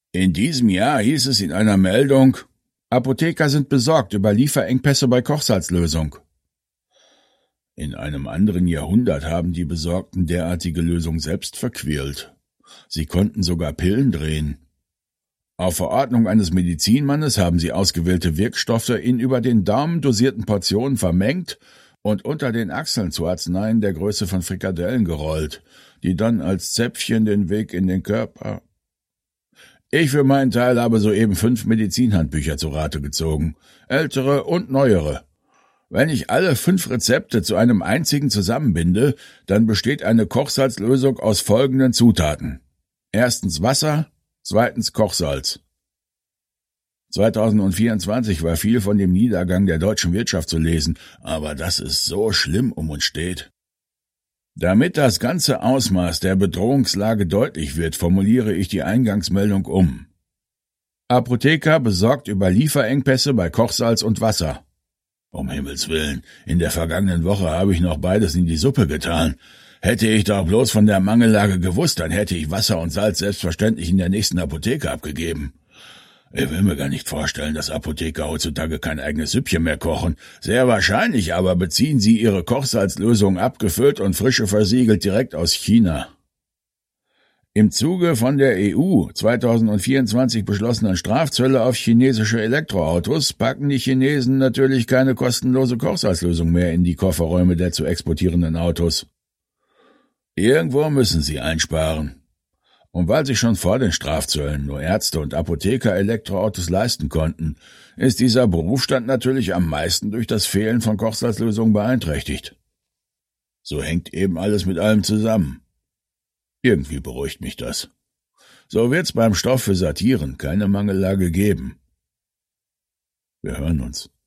In diesem Jahr hieß es in einer Meldung, Apotheker sind besorgt über Lieferengpässe bei Kochsalzlösung. In einem anderen Jahrhundert haben die Besorgten derartige Lösung selbst verquirlt. Sie konnten sogar Pillen drehen. Auf Verordnung eines Medizinmannes haben sie ausgewählte Wirkstoffe in über den Daumen dosierten Portionen vermengt und unter den Achseln zu Arzneien der Größe von Frikadellen gerollt, die dann als Zäpfchen den Weg in den Körper. Ich für meinen Teil habe soeben 5 Medizinhandbücher zu Rate gezogen, ältere und neuere. Wenn ich alle 5 Rezepte zu einem einzigen zusammenbinde, dann besteht eine Kochsalzlösung aus folgenden Zutaten. Erstens Wasser, zweitens Kochsalz. 2024 war viel von dem Niedergang der deutschen Wirtschaft zu lesen, aber dass es so schlimm um uns steht. Damit das ganze Ausmaß der Bedrohungslage deutlich wird, formuliere ich die Eingangsmeldung um. Apotheker besorgt über Lieferengpässe bei Kochsalz und Wasser. Um Himmels Willen, in der vergangenen Woche habe ich noch beides in die Suppe getan. Hätte ich doch bloß von der Mangellage gewusst, dann hätte ich Wasser und Salz selbstverständlich in der nächsten Apotheke abgegeben. Ich will mir gar nicht vorstellen, dass Apotheker heutzutage kein eigenes Süppchen mehr kochen. Sehr wahrscheinlich aber beziehen sie ihre Kochsalzlösung abgefüllt und frische versiegelt direkt aus China. Im Zuge von der EU 2024 beschlossenen Strafzölle auf chinesische Elektroautos packen die Chinesen natürlich keine kostenlose Kochsalzlösung mehr in die Kofferräume der zu exportierenden Autos. Irgendwo müssen sie einsparen. Und weil sich schon vor den Strafzöllen nur Ärzte und Apotheker Elektroautos leisten konnten, ist dieser Berufsstand natürlich am meisten durch das Fehlen von Kochsalzlösungen beeinträchtigt. So hängt eben alles mit allem zusammen. Irgendwie beruhigt mich das. So wird's beim Stoff für Satiren keine Mangellage geben. Wir hören uns.